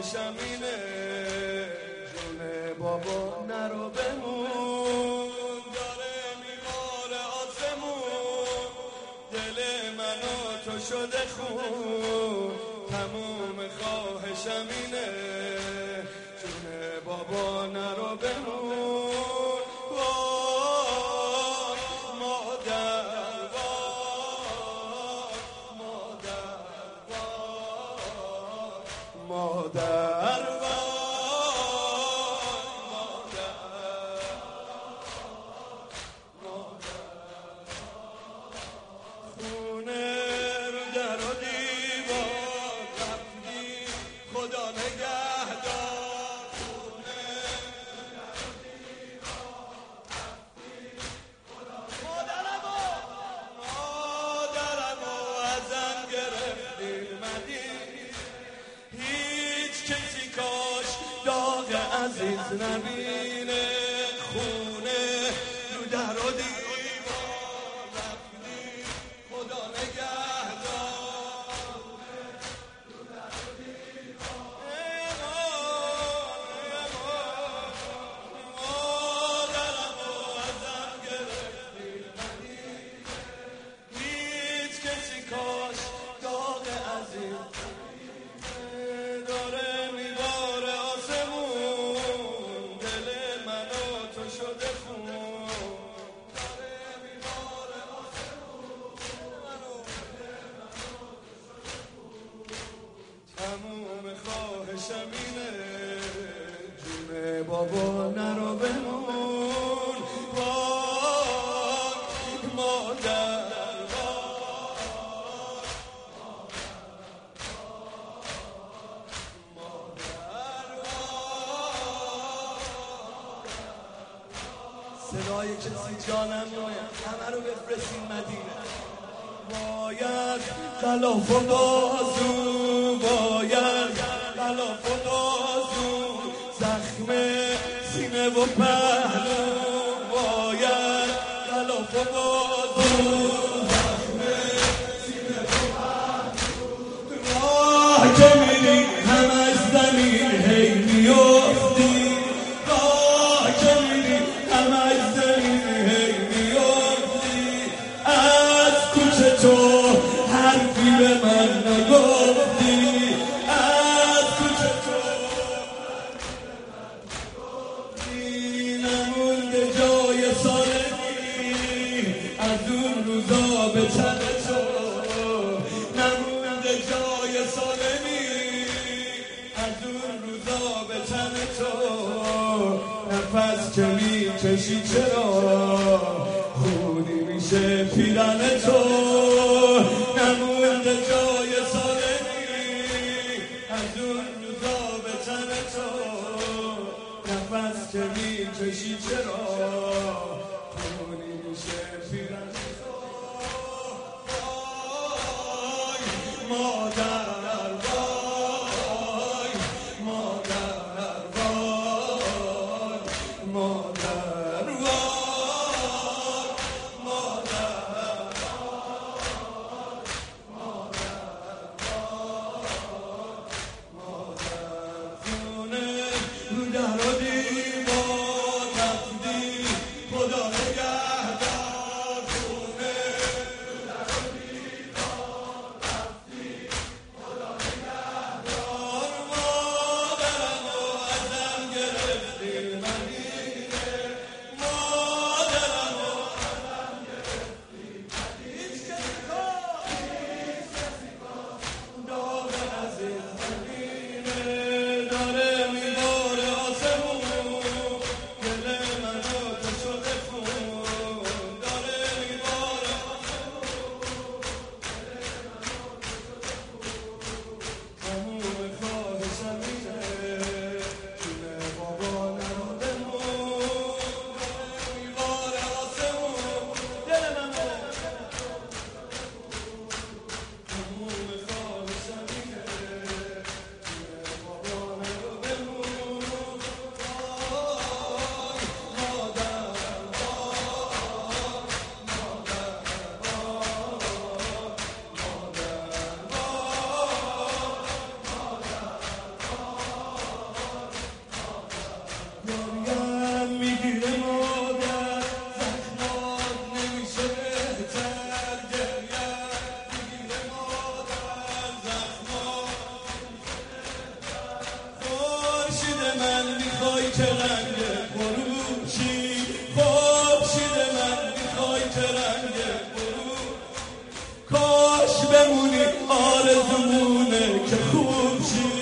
خواهشم اینه جون بابا نرو بمون داره میباره آسمون دل من و تو شده خون تموم خواهشم اینه جون بابا نرو بمون مادر خونه رو در و دیوار رفتی خدا نگهدار خونه رو در و دیوار رفتی خدا مادرمو ازم گرفتی مدی هیچ کسی کاش داغ عزیز نبینه خونه رو در و دیوار رفتی خدا نگهدار رو در و دیوار مادرمو ازم گرفتی هیچ کسی کاش داغ عزیز داره میباره آسمون دل من و تو شده خون داره میباره آسمون تموم خواهشم اینه جون بابا نرو بمون وای مادر صدای کسی جانم ناید همه رو بفرستین مدینه باید خلاف و بازو باید خلاف و بازو زخم سینه و پهلو باید خلاف و بازو زخم سینه و پهلو راه که میری همش زمین هی میافتی تو حرفی به من نگفتی از کوچه تو نمونده جای سالمی از اون روزا به تن تو نمونده جای سالمی از اون روزا به تن تو نفس که میکشی چرا خونی میشه پیرن تو نمونده جای سالمی از اون روزا به تن تو نفس که میکشی چرا خونی میشه پیرن تو وای مادر وای مادر وای مادر وای که رنگ بروشی خورشید من میخوای که رنگ بروشی کاش بمونی آرزومونه که خوب شی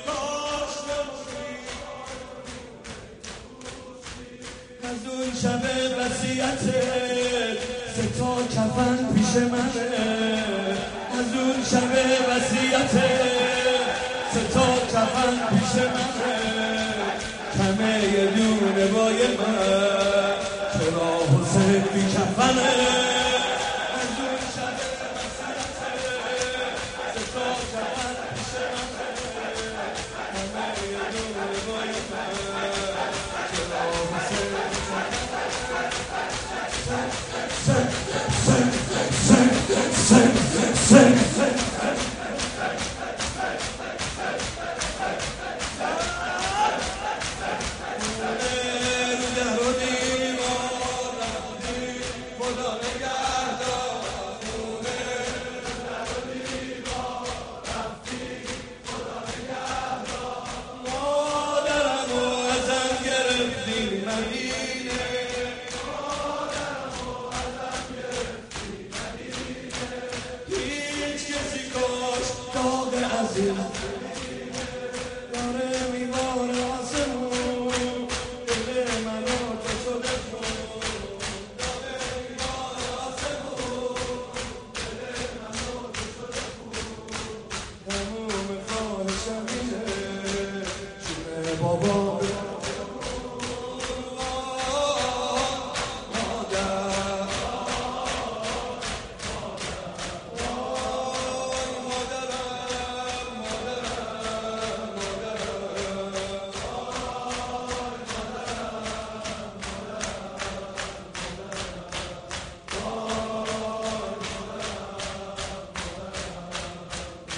از اون شب وصیتت 3 تا کفن پیش منه از اون شب وصیتت 3 تا کفن پیش منه کمه یه دونه بای من چرا حسین بی کفنه از اون شب وصیتت 3 تا کفن پیش منه کمه یه دونه بای من چرا حسین بی